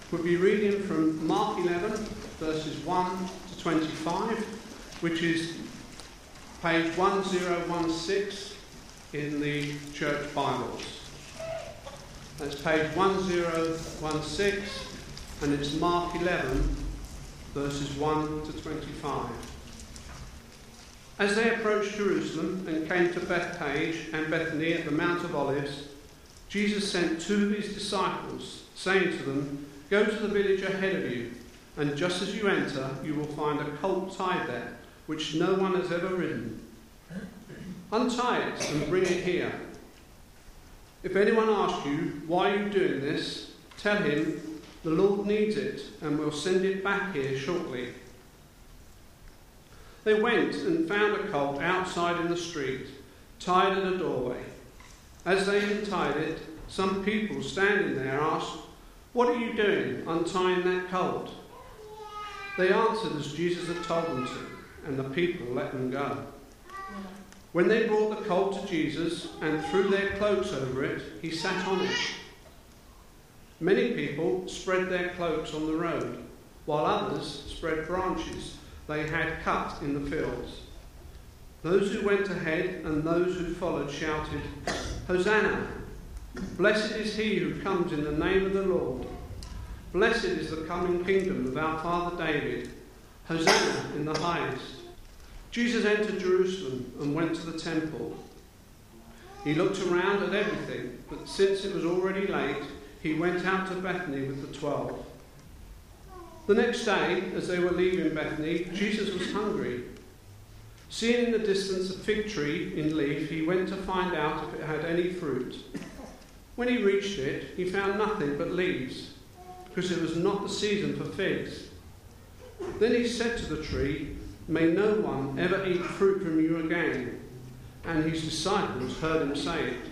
We'll be reading from Mark 11, verses 1 to 25, which is page 1016 in the Church Bibles. That's page 1016, and it's Mark 11, verses 1 to 25. As they approached Jerusalem and came to Bethphage and Bethany at the Mount of Olives, Jesus sent two of his disciples, saying to them, "Go to the village ahead of you, and just as you enter, you will find a colt tied there, which no one has ever ridden. Untie it and bring it here. If anyone asks you, 'Why are you doing this?' tell him, 'The Lord needs it, and will send it back here shortly.'" They went and found a colt outside in the street, tied at a doorway. As they untied it, some people standing there asked, "What are you doing, untying that colt?" They answered as Jesus had told them to, and the people let them go. When they brought the colt to Jesus and threw their cloaks over it, he sat on it. Many people spread their cloaks on the road, while others spread branches they had cut in the fields. Those who went ahead and those who followed shouted, "Hosanna! Blessed is he who comes in the name of the Lord. Blessed is the coming kingdom of our father David. Hosanna in the highest." Jesus entered Jerusalem and went to the temple. He looked around at everything, but since it was already late, he went out to Bethany with the 12. The next day, as they were leaving Bethany, Jesus was hungry. Seeing in the distance a fig tree in leaf, he went to find out if it had any fruit. When he reached it, he found nothing but leaves, because it was not the season for figs. Then he said to the tree, "May no one ever eat fruit from you again." And his disciples heard him say it.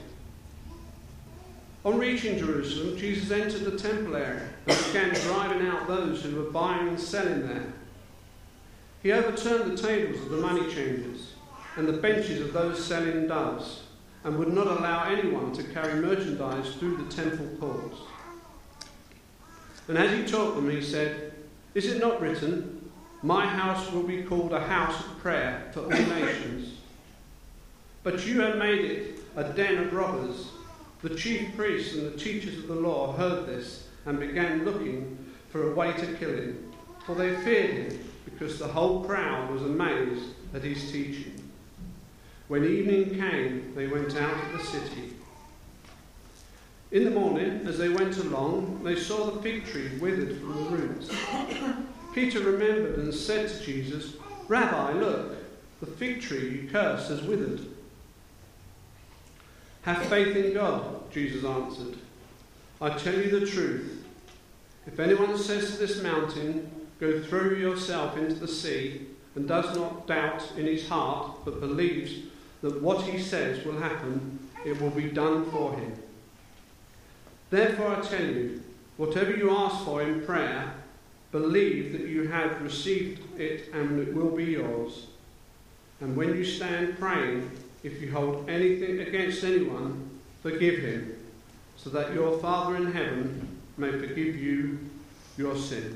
On reaching Jerusalem, Jesus entered the temple area and began driving out those who were buying and selling there. He overturned the tables of the money changers and the benches of those selling doves, and would not allow anyone to carry merchandise through the temple courts. And as he taught them, he said, "Is it not written, 'My house will be called a house of prayer for all nations'? But you have made it a den of robbers." The chief priests and the teachers of the law heard this and began looking for a way to kill him, for they feared him, because the whole crowd was amazed at his teaching. When evening came, they went out of the city. In the morning, as they went along, they saw the fig tree withered from the roots. Peter remembered and said to Jesus, "Rabbi, look, the fig tree you cursed has withered." "Have faith in God," Jesus answered. "I tell you the truth. If anyone says to this mountain, 'Go throw yourself into the sea,' and does not doubt in his heart, but believes that what he says will happen, it will be done for him. Therefore I tell you, whatever you ask for in prayer, believe that you have received it and it will be yours. And when you stand praying, if you hold anything against anyone, forgive him, so that your Father in heaven may forgive you your sins."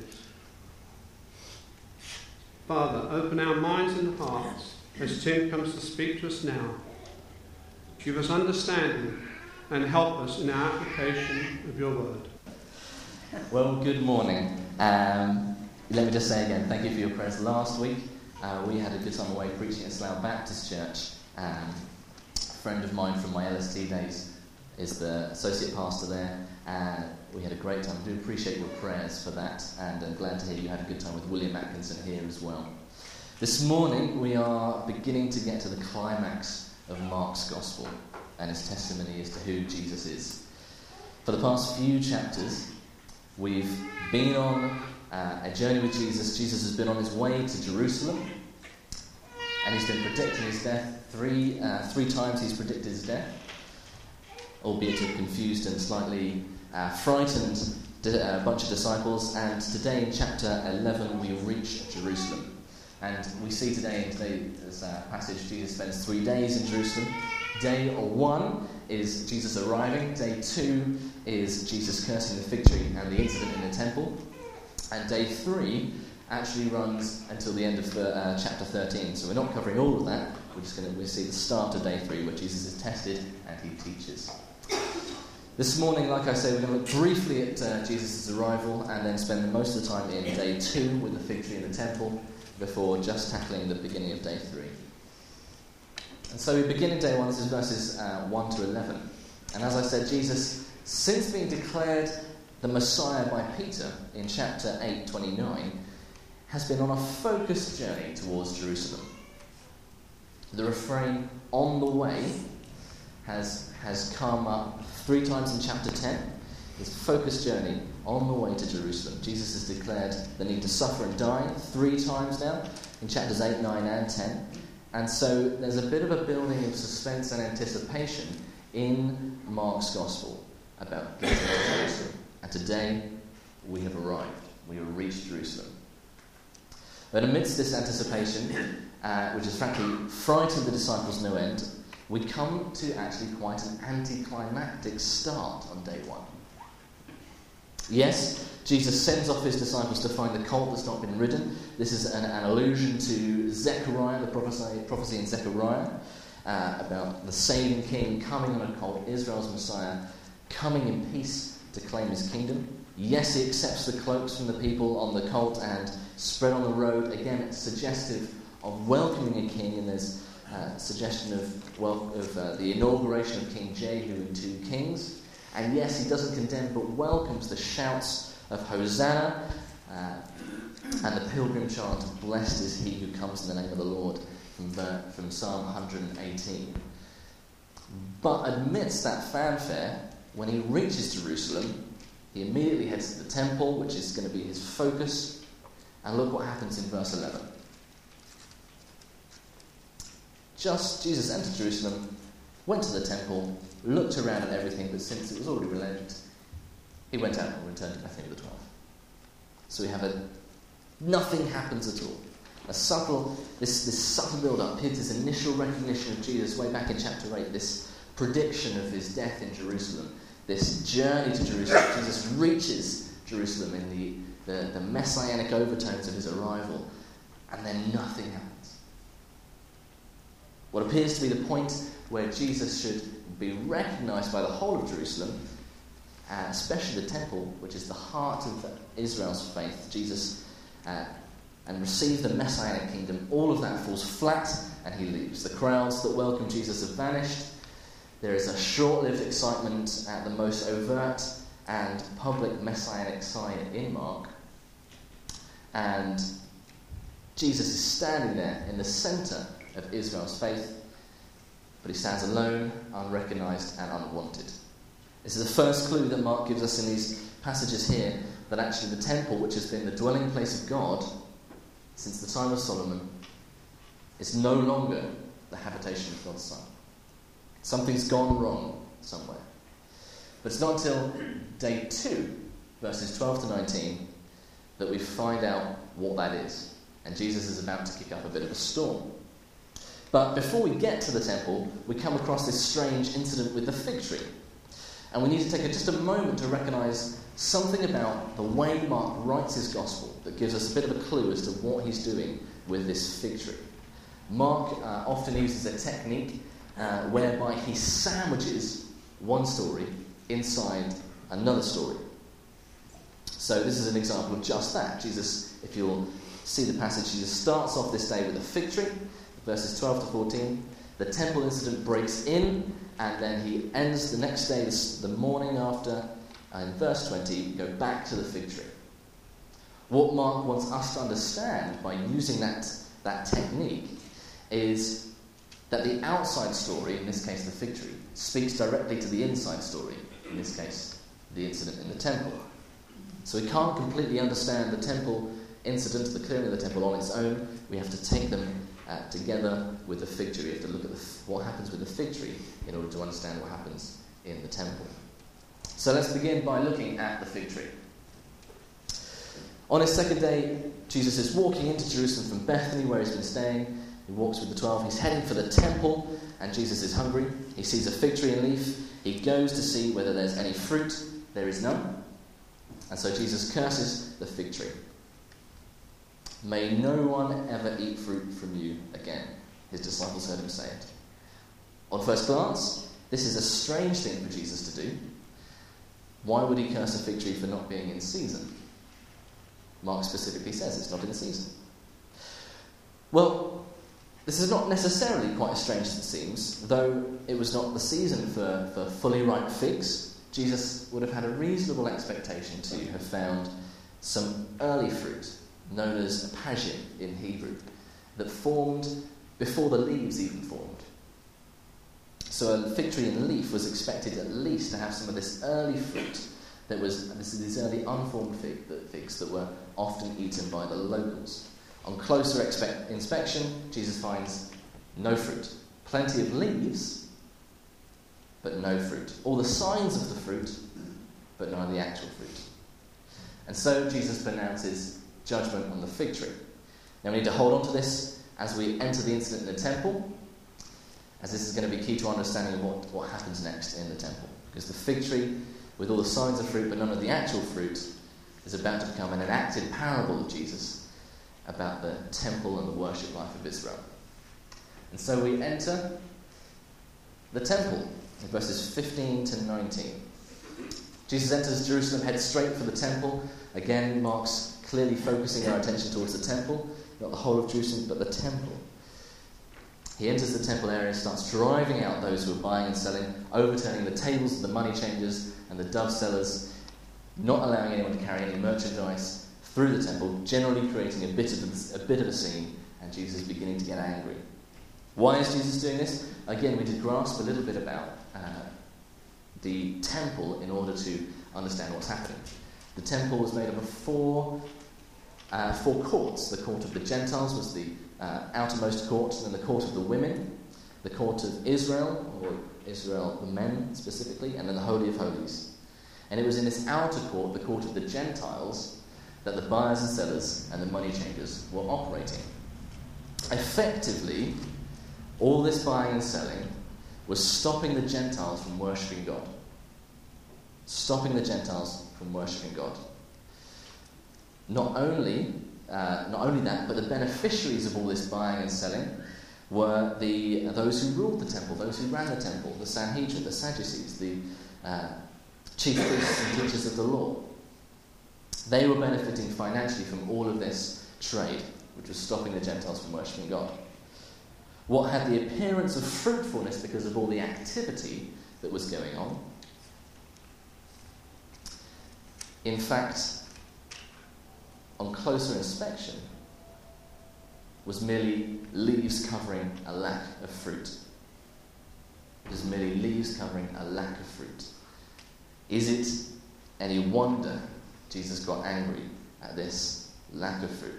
Father, open our minds and hearts as Tim comes to speak to us now. Give us understanding and help us in our application of your word. Well, good morning. Let me just say again, thank you for your prayers last week. We had a good time away preaching at Slough Baptist Church. A friend of mine from my LST days is the associate pastor there. We had a great time. I do appreciate your prayers for that, and I'm glad to hear you had a good time with William Atkinson here as well. This morning we are beginning to get to the climax of Mark's Gospel and his testimony as to who Jesus is. For the past few chapters, we've been on a journey with Jesus. Jesus has been on his way to Jerusalem, and he's been predicting his death. Three times he's predicted his death, albeit to confused and slightly frightened a bunch of disciples. And today in chapter 11 we reach Jerusalem. And we see today in today's passage, Jesus spends 3 days in Jerusalem. Day 1 is Jesus arriving. Day 2 is Jesus cursing the fig tree and the incident in the temple. And day 3 actually runs until the end of chapter 13. So we're not covering all of that. We'll see the start of day 3 where Jesus is tested and he teaches. This morning, like I say, we're going to look briefly at Jesus' arrival and then spend most of the time in day 2 with the fig tree in the temple before just tackling the beginning of day 3. And so we begin in day 1, this is verses 1 to 11. And as I said, Jesus, since being declared the Messiah by Peter in chapter 8:29, has been on a focused journey towards Jerusalem. The refrain, on the way, has come up 3 times in chapter 10. His focused journey on the way to Jerusalem. Jesus has declared the need to suffer and die 3 times now in chapters 8, 9 and 10. And so there's a bit of a building of suspense and anticipation in Mark's Gospel about getting to Jerusalem. And today we have arrived. We have reached Jerusalem. But amidst this anticipation, which has frankly frightened the disciples no end, we come to actually quite an anticlimactic start on day 1. Yes, Jesus sends off his disciples to find the colt that's not been ridden. This is an allusion to Zechariah, the prophecy in Zechariah, about the saving king coming on a colt, Israel's Messiah, coming in peace to claim his kingdom. Yes, he accepts the cloaks from the people on the colt and spread on the road. Again, it's suggestive of welcoming a king, and there's suggestion of the inauguration of King Jehu in 2 Kings. And yes, he doesn't condemn, but welcomes the shouts of Hosanna and the pilgrim chant of blessed is he who comes in the name of the Lord from Psalm 118. But amidst that fanfare, when he reaches Jerusalem, he immediately heads to the temple, which is going to be his focus. And look what happens in verse 11. Just Jesus entered Jerusalem, went to the temple, looked around at everything, but since it was already relent, he went out and returned to Bethany with the 12. So we have nothing happens at all. This subtle build-up, his initial recognition of Jesus way back in chapter 8, this prediction of his death in Jerusalem, this journey to Jerusalem. Jesus reaches Jerusalem in the messianic overtones of his arrival, and then nothing happens. What appears to be the point where Jesus should be recognised by the whole of Jerusalem, especially the temple, which is the heart of Israel's faith, Jesus, and receive the messianic kingdom, all of that falls flat and he leaves. The crowds that welcome Jesus have vanished. There is a short-lived excitement at the most overt and public messianic sign in Mark. And Jesus is standing there in the centre of Israel's faith, but he stands alone, unrecognised and unwanted. This is the first clue that Mark gives us in these passages here, that actually the temple, which has been the dwelling place of God since the time of Solomon, is no longer the habitation of God's Son. Something's gone wrong somewhere. But it's not until day 2, verses 12 to 19, that we find out what that is. And Jesus is about to kick up a bit of a storm. But before we get to the temple, we come across this strange incident with the fig tree. And we need to take just a moment to recognise something about the way Mark writes his gospel that gives us a bit of a clue as to what he's doing with this fig tree. Mark often uses a technique whereby he sandwiches one story inside another story. So this is an example of just that. Jesus, if you'll see the passage, Jesus starts off this day with a fig tree, verses 12 to 14. The temple incident breaks in, and then he ends the next day, the morning after, in verse 20, go back to the fig tree. What Mark wants us to understand by using that technique is that the outside story, in this case the fig tree, speaks directly to the inside story, in this case the incident in the temple. So we can't completely understand the temple incident, the clearing of the temple on its own. We have to take them together with the fig tree. We have to look at what happens with the fig tree in order to understand what happens in the temple. So let's begin by looking at the fig tree. On his second day, Jesus is walking into Jerusalem from Bethany, where he's been staying, He walks with the 12. He's heading for the temple, and Jesus is hungry. He sees a fig tree and leaf. He goes to see whether there's any fruit. There is none. And so Jesus curses the fig tree. May no one ever eat fruit from you again. His disciples heard him say it. On first glance, this is a strange thing for Jesus to do. Why would he curse a fig tree for not being in season? Mark specifically says it's not in season. Well, this is not necessarily quite as strange as it seems. Though it was not the season for fully ripe figs, Jesus would have had a reasonable expectation to have found some early fruit, known as pagin in Hebrew, that formed before the leaves even formed. So a fig tree and leaf was expected at least to have some of this early fruit that was these early unformed figs that were often eaten by the locals. On closer inspection, Jesus finds no fruit. Plenty of leaves, but no fruit. All the signs of the fruit, but none of the actual fruit. And so Jesus pronounces judgment on the fig tree. Now we need to hold on to this as we enter the incident in the temple, as this is going to be key to understanding what happens next in the temple. Because the fig tree, with all the signs of fruit but none of the actual fruit, is about to become an enacted parable of Jesus about the temple and the worship life of Israel. And so we enter the temple in verses 15 to 19. Jesus enters Jerusalem, heads straight for the temple. Again, Mark's clearly focusing our attention towards the temple, not the whole of Jerusalem, but the temple. He enters the temple area and starts driving out those who are buying and selling, overturning the tables of the money changers and the dove sellers, not allowing anyone to carry any merchandise through the temple, generally creating a bit of a scene, and Jesus is beginning to get angry. Why is Jesus doing this? Again, we did grasp a little bit about the temple in order to understand what's happening. The temple was made up of four courts. The court of the Gentiles was the outermost court, then the court of the women, the court of Israel, or Israel, the men specifically, and then the Holy of Holies. And it was in this outer court, the court of the Gentiles, that the buyers and sellers and the money changers were operating. Effectively, all this buying and selling was stopping the Gentiles from worshipping God. Stopping the Gentiles from worshipping God. Not only that, but the beneficiaries of all this buying and selling were those who ruled the temple, those who ran the temple, the Sanhedrin, the Sadducees, the chief priests and teachers of the law. They were benefiting financially from all of this trade, which was stopping the Gentiles from worshipping God. What had the appearance of fruitfulness because of all the activity that was going on, in fact, on closer inspection, was merely leaves covering a lack of fruit. It is merely leaves covering a lack of fruit. Is it any wonder Jesus got angry at this lack of fruit?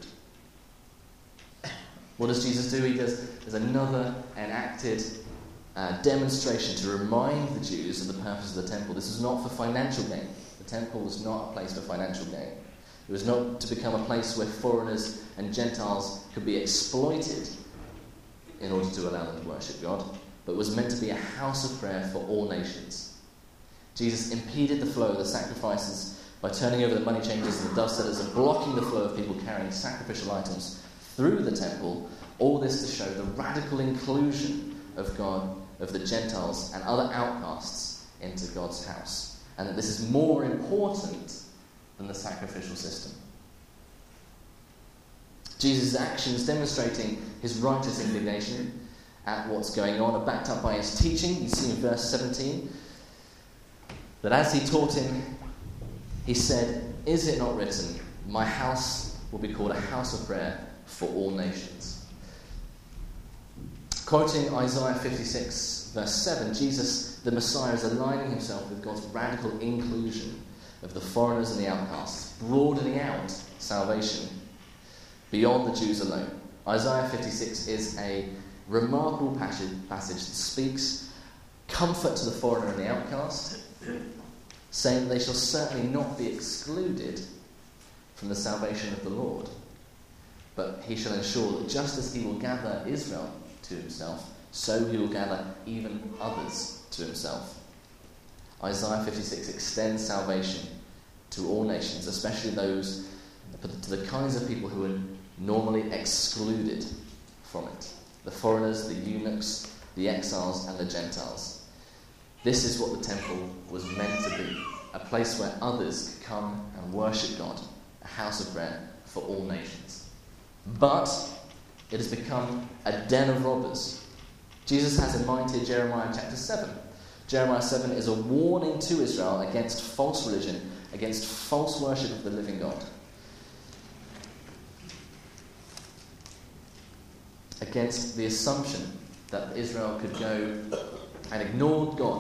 What does Jesus do? There's another enacted demonstration to remind the Jews of the purpose of the temple. This was not for financial gain. The temple was not a place for financial gain. It was not to become a place where foreigners and Gentiles could be exploited in order to allow them to worship God, but was meant to be a house of prayer for all nations. Jesus impeded the flow of the sacrifices by turning over the money changers and the dove sellers and blocking the flow of people carrying sacrificial items through the temple, all this to show the radical inclusion of God, of the Gentiles and other outcasts into God's house, and that this is more important than the sacrificial system. Jesus' actions demonstrating his righteous indignation at what's going on are backed up by his teaching. You see in verse 17 that as he taught him, he said, "Is it not written, my house will be called a house of prayer for all nations?" Quoting Isaiah 56 verse 7, Jesus, the Messiah, is aligning himself with God's radical inclusion of the foreigners and the outcasts, broadening out salvation beyond the Jews alone. Isaiah 56 is a remarkable passage that speaks comfort to the foreigner and the outcast, saying that they shall certainly not be excluded from the salvation of the Lord. but he shall ensure that just as he will gather Israel to himself, so he will gather even others to himself. Isaiah 56 extends salvation to all nations, especially those, to the kinds of people who are normally excluded from it. The foreigners, the eunuchs, the exiles and the Gentiles. This is what the temple was meant to be, a place where others could come and worship God, a house of prayer for all nations. But it has become a den of robbers. Jesus has in mind here Jeremiah chapter 7. Jeremiah 7 is a warning to Israel against false religion, against false worship of the living God. Against the assumption that Israel could go and ignore God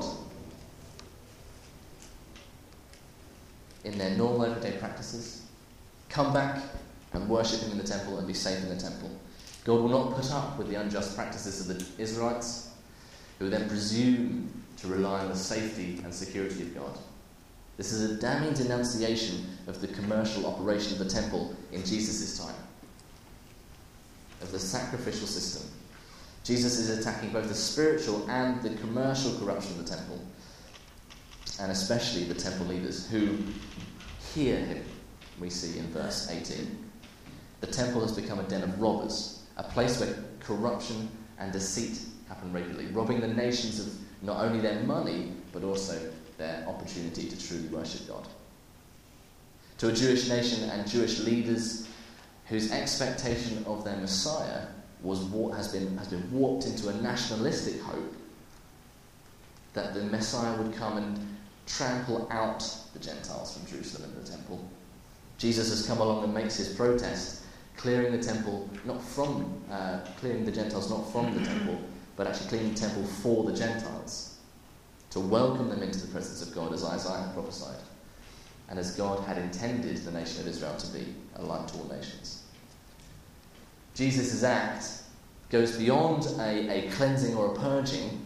in their normal everyday practices, come back and worship him in the temple and be safe in the temple. God will not put up with the unjust practices of the Israelites, who then presume to rely on the safety and security of God. This is a damning denunciation of the commercial operation of the temple in Jesus' time, of the sacrificial system. Jesus is attacking both the spiritual and the commercial corruption of the temple, and especially the temple leaders who hear him, we see in verse 18. The temple has become a den of robbers, a place where corruption and deceit happen regularly, robbing the nations of not only their money, but also their opportunity to truly worship God. To a Jewish nation and Jewish leaders whose expectation of their Messiah has been warped into a nationalistic hope that the Messiah would come and trample out the Gentiles from Jerusalem and the temple. Jesus has come along and makes his protest, clearing the temple clearing the Gentiles not from the temple, but actually cleaning the temple for the Gentiles, to welcome them into the presence of God as Isaiah had prophesied, and as God had intended the nation of Israel to be, a light to all nations. Jesus' act goes beyond a cleansing or a purging.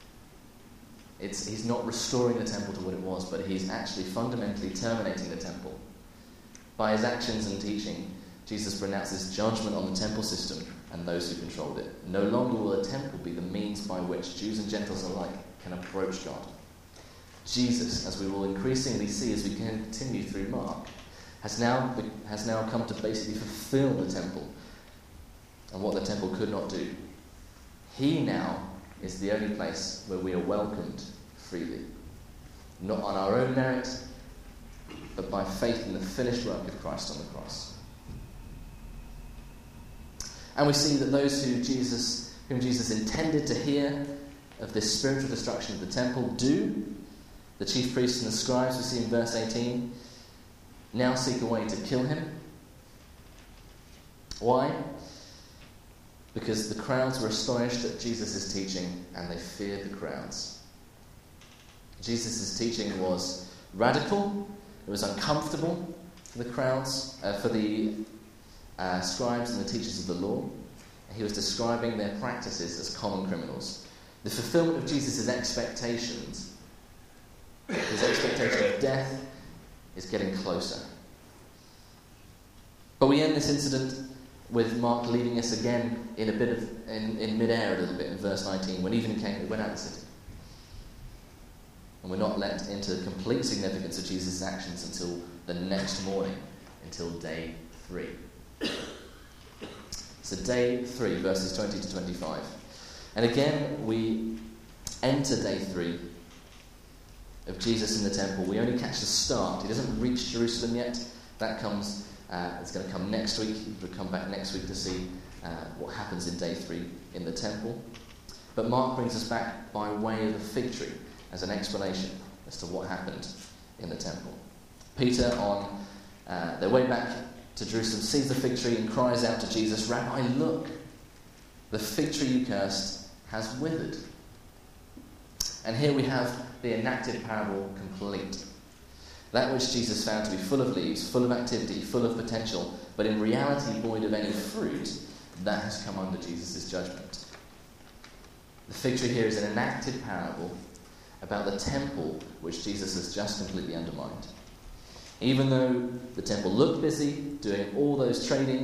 He's not restoring the temple to what it was, but he's actually fundamentally terminating the temple. By his actions and teaching, Jesus pronounces judgment on the temple system and those who controlled it. No longer will the temple be the means by which Jews and Gentiles alike can approach God. Jesus, as we will increasingly see as we continue through Mark, has now come to basically fulfill the temple and what the temple could not do. He now is the only place where we are welcomed freely, not on our own merit, but by faith in the finished work of Christ on the cross. And we see that those whom Jesus intended to hear of this spiritual destruction of the temple do. The chief priests and the scribes, we see in verse 18, now seek a way to kill him. Why? Because the crowds were astonished at Jesus' teaching and they feared the crowds. Jesus' teaching was radical, it was uncomfortable for the crowds, for the scribes and the teachers of the law. He was describing their practices as common criminals. The fulfillment of Jesus' expectations, his expectation of death, is getting closer. But we end this incident with Mark leaving us again in a bit of in mid-air a little bit in verse 19, when evening came, we went out of the city. And we're not let into the complete significance of Jesus' actions until the next morning, until day 3. So day 3, verses 20 to 25. And again, we enter day 3 of Jesus in the temple. We only catch the start. He doesn't reach Jerusalem yet. That comes, it's going to come next week. We'll come back next week to see what happens in day 3 in the temple. But Mark brings us back by way of the fig tree as an explanation as to what happened in the temple. Peter, on their way back to Jerusalem, sees the fig tree and cries out to Jesus, "Rabbi, look, the fig tree you cursed has withered." And here we have the enacted parable complete. That which Jesus found to be full of leaves, full of activity, full of potential, but in reality void of any fruit, that has come under Jesus' judgment. The fig tree here is an enacted parable about the temple which Jesus has just completely undermined. Even though the temple looked busy, doing all those tradings,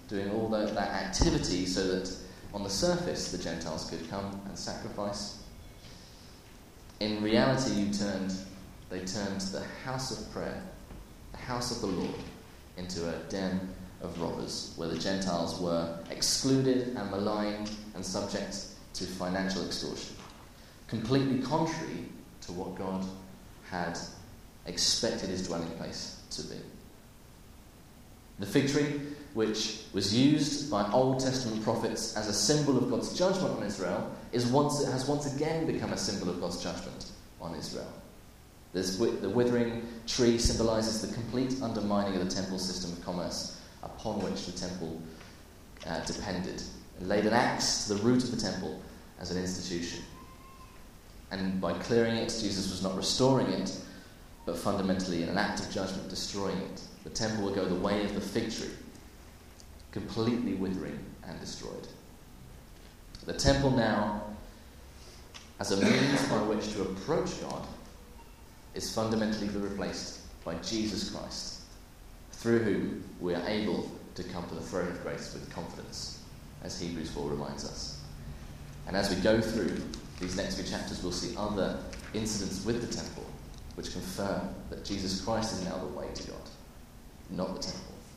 doing all that activity so that on the surface the Gentiles could come and sacrifice. In reality, they turned the house of prayer, the house of the Lord, into a den of robbers, where the Gentiles were excluded and maligned and subject to financial extortion. Completely contrary to what God had expected his dwelling place to be. The fig tree, which was used by Old Testament prophets as a symbol of God's judgment on Israel, has once again become a symbol of God's judgment on Israel. The withering tree symbolises the complete undermining of the temple system of commerce upon which the temple depended, and laid an axe to the root of the temple as an institution. And by clearing it, Jesus was not restoring it, but fundamentally in an act of judgment destroying it. The temple would go the way of the fig tree, completely withering and destroyed. The temple now, as a means by which to approach God, is fundamentally replaced by Jesus Christ, through whom we are able to come to the throne of grace with confidence, as Hebrews 4 reminds us. And as we go through these next few chapters, we'll see other incidents with the temple which confirm that Jesus Christ is now the way to God, not the temple.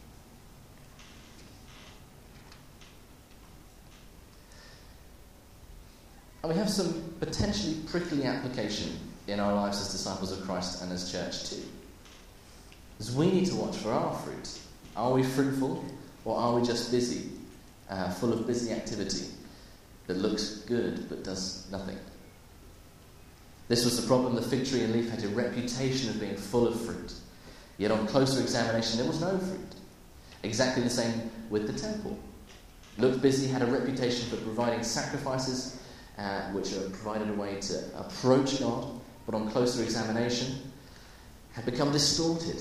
And we have some potentially prickly application in our lives as disciples of Christ and as church too. Because we need to watch for our fruit. Are we fruitful, or are we just busy, full of busy activity that looks good but does nothing? This was the problem. The fig tree and leaf had a reputation of being full of fruit. Yet on closer examination, there was no fruit. Exactly the same with the temple. Looked busy, had a reputation for providing sacrifices, which are provided a way to approach God, but on closer examination, had become distorted,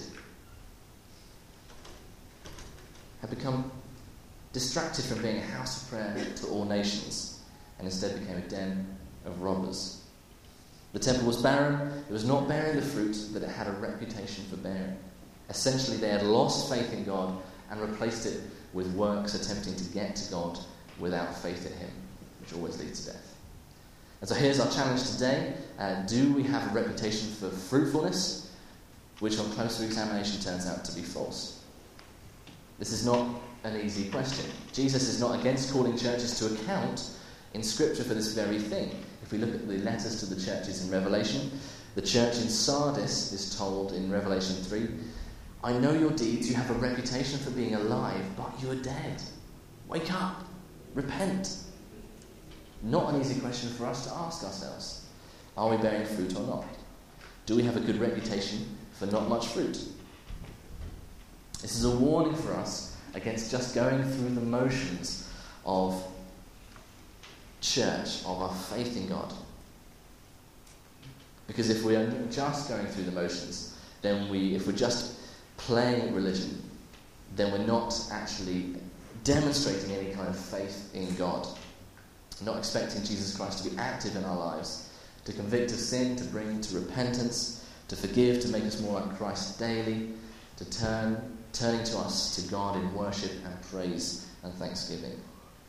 had become distracted from being a house of prayer to all nations, and instead became a den of robbers. The temple was barren. It was not bearing the fruit that it had a reputation for bearing. Essentially, they had lost faith in God and replaced it with works attempting to get to God without faith in him, which always leads to death. And so here's our challenge today. Do we have a reputation for fruitfulness, which on closer examination turns out to be false? This is not an easy question. Jesus is not against calling churches to account in Scripture for this very thing. If we look at the letters to the churches in Revelation, the church in Sardis is told in Revelation 3, I know your deeds, you have a reputation for being alive, but you are dead. Wake up, repent. Not an easy question for us to ask ourselves. Are we bearing fruit or not? Do we have a good reputation for not much fruit? This is a warning for us against just going through the motions of church, of our faith in God. Because if we are just going through the motions, then if we're just playing at religion, then we're not actually demonstrating any kind of faith in God. Not expecting Jesus Christ to be active in our lives, to convict of sin, to bring to repentance, to forgive, to make us more like Christ daily, to turning to us, to God in worship and praise and thanksgiving.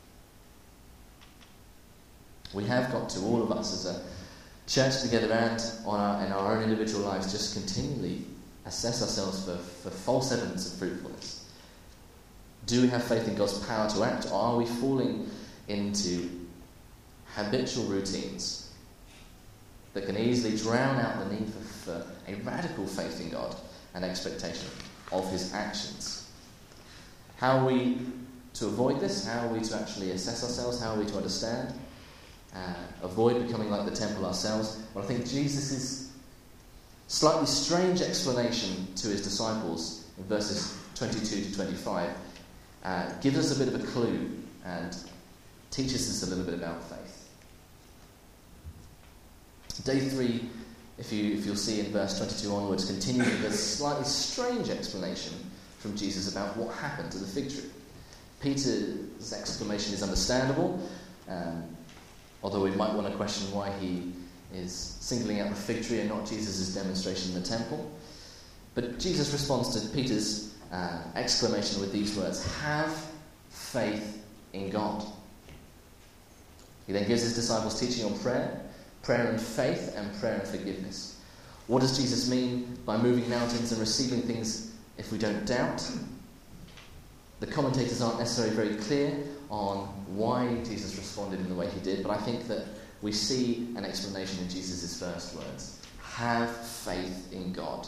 We have got to, all of us as a church together and in our own individual lives, just continually assess ourselves for false evidence of fruitfulness. Do we have faith in God's power to act, or are we falling into habitual routines that can easily drown out the need for a radical faith in God and expectation of his actions? How are we to avoid this? How are we to actually assess ourselves? How are we to understand? Avoid becoming like the temple ourselves? Well, I think Jesus' slightly strange explanation to his disciples in verses 22 to 25 gives us a bit of a clue and teaches us a little bit about faith. Day 3, if you'll see in verse 22 onwards, continues with a slightly strange explanation from Jesus about what happened to the fig tree. Peter's exclamation is understandable, although we might want to question why he is singling out the fig tree and not Jesus' demonstration in the temple. But Jesus responds to Peter's exclamation with these words, "Have faith in God. He then gives his disciples teaching on prayer and faith, and prayer and forgiveness. What does Jesus mean by moving mountains and receiving things if we don't doubt? The commentators aren't necessarily very clear on why Jesus responded in the way he did, but I think that we see an explanation in Jesus' first words. Have faith in God.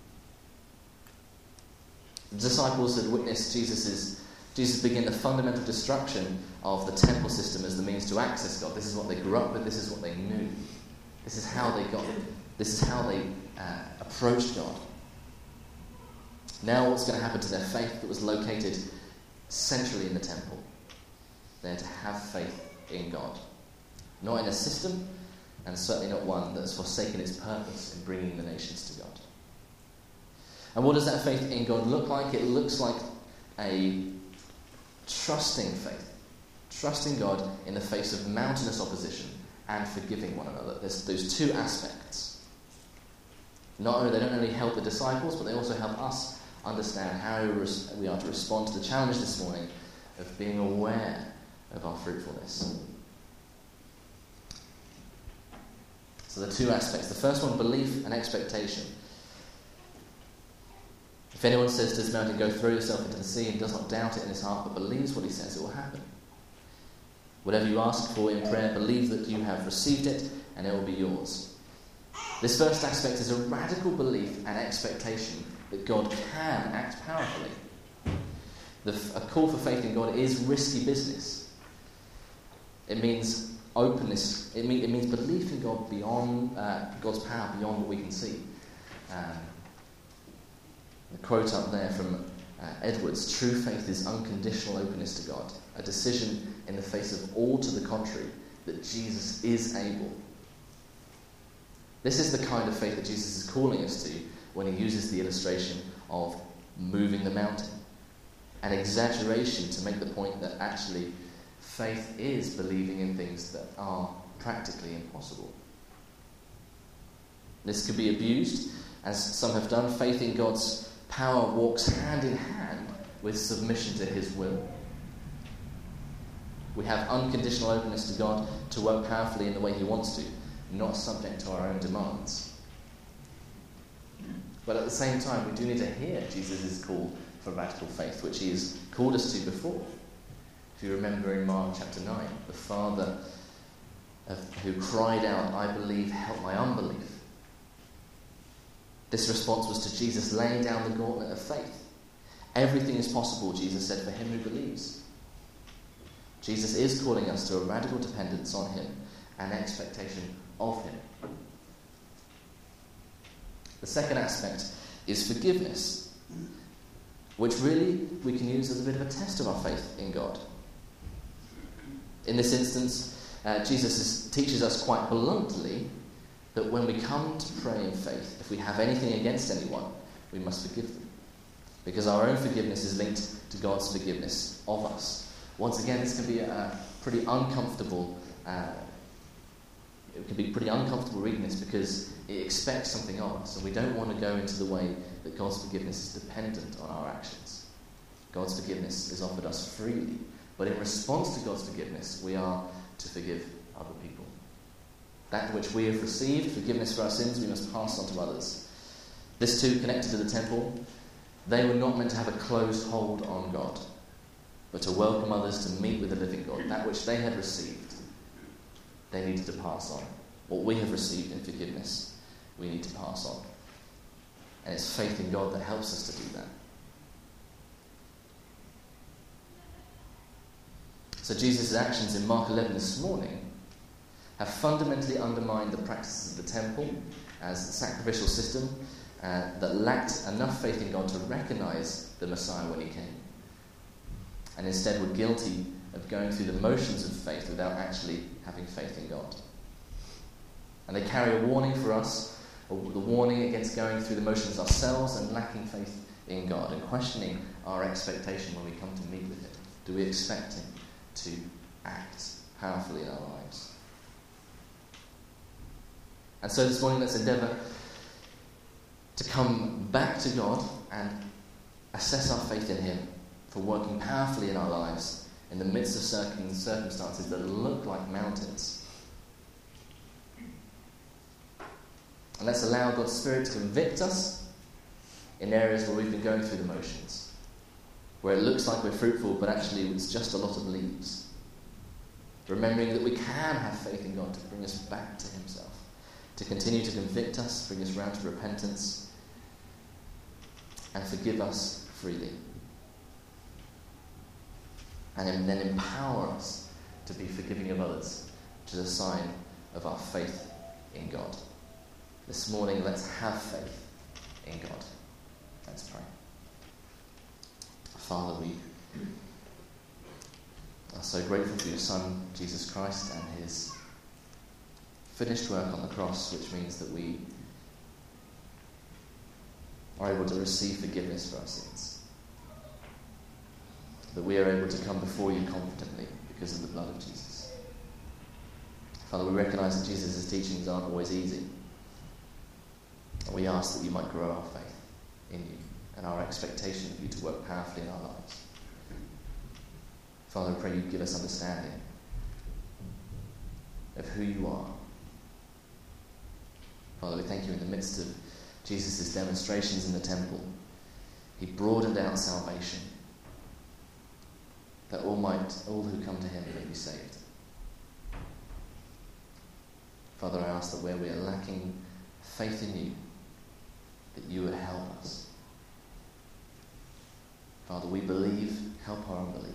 The disciples had witnessed Jesus begin the fundamental destruction of the temple system as the means to access God. This is what they grew up with. This is what they knew. This is how they got. This is how they approached God. Now, what's going to happen to their faith that was located centrally in the temple? They're to have faith in God, not in a system, and certainly not one that's forsaken its purpose in bringing the nations to God. And what does that faith in God look like? It looks like a trusting faith, trusting God in the face of mountainous opposition and forgiving one another. There's those two aspects. They don't only help the disciples, but they also help us understand how we are to respond to the challenge this morning of being aware of our fruitfulness. So the two aspects. The first one, belief and expectation. If anyone says to this mountain, go throw yourself into the sea, and does not doubt it in his heart, but believes what he says, it will happen. Whatever you ask for in prayer, believe that you have received it, and it will be yours. This first aspect is a radical belief and expectation that God can act powerfully. A call for faith in God is risky business. It means openness. It means belief in God beyond God's power, beyond what we can see. The quote up there from Edwards: true faith is unconditional openness to God, a decision in the face of all to the contrary that Jesus is able. This is the kind of faith that Jesus is calling us to when he uses the illustration of moving the mountain. An exaggeration to make the point that actually faith is believing in things that are practically impossible. This could be abused, as some have done. Faith in God's power walks hand in hand with submission to his will. We have unconditional openness to God to work powerfully in the way he wants to, not subject to our own demands. But at the same time, we do need to hear Jesus' call for radical faith, which he has called us to before. If you remember in Mark chapter 9, the father who cried out, "I believe, help my unbelief." This response was to Jesus laying down the gauntlet of faith. Everything is possible, Jesus said, for him who believes. Jesus is calling us to a radical dependence on him and expectation of him. The second aspect is forgiveness, which really we can use as a bit of a test of our faith in God. In this instance, Jesus teaches us quite bluntly that when we come to pray in faith, if we have anything against anyone, we must forgive them. Because our own forgiveness is linked to God's forgiveness of us. Once again, this can be a pretty uncomfortable reading this, because it expects something of us, and we don't want to go into the way that God's forgiveness is dependent on our actions. God's forgiveness is offered us freely, but in response to God's forgiveness, we are to forgive other people. That which we have received, forgiveness for our sins, we must pass on to others. This too, connected to the temple, they were not meant to have a closed hold on God, but to welcome others to meet with the living God. That which they had received, they needed to pass on. What we have received in forgiveness, we need to pass on. And it's faith in God that helps us to do that. So Jesus' actions in Mark 11 this morning have fundamentally undermined the practices of the temple as a sacrificial system that lacked enough faith in God to recognize the Messiah when he came, and instead were guilty of going through the motions of faith without actually having faith in God. And they carry a warning for us, the warning against going through the motions ourselves and lacking faith in God and questioning our expectation when we come to meet with him. Do we expect him to act powerfully in our lives? And so this morning, let's endeavour to come back to God and assess our faith in him for working powerfully in our lives in the midst of certain circumstances that look like mountains. And let's allow God's Spirit to convict us in areas where we've been going through the motions, where it looks like we're fruitful, but actually it's just a lot of leaves. Remembering that we can have faith in God to bring us back to himself, to continue to convict us, bring us round to repentance, and forgive us freely. And then empower us to be forgiving of others, which is a sign of our faith in God. This morning, let's have faith in God. Let's pray. Father, we are so grateful for your Son, Jesus Christ, and his finished work on the cross, which means that we are able to receive forgiveness for our sins. That we are able to come before you confidently because of the blood of Jesus. Father, we recognise that Jesus' teachings aren't always easy. And we ask that you might grow our faith in you and our expectation of you to work powerfully in our lives. Father, I pray you give us understanding of who you are. Father, we thank you in the midst of Jesus' demonstrations in the temple. He broadened out salvation, that all who come to him may be saved. Father, I ask that where we are lacking faith in you, that you would help us. Father, we believe, help our unbelief.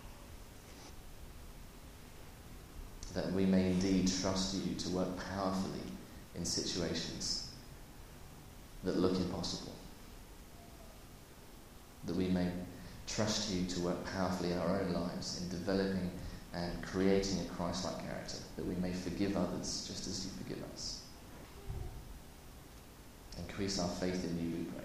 That we may indeed trust you to work powerfully in situations that look impossible. That we may trust you to work powerfully in our own lives, in developing and creating a Christ-like character, that we may forgive others just as you forgive us. Increase our faith in you, we pray.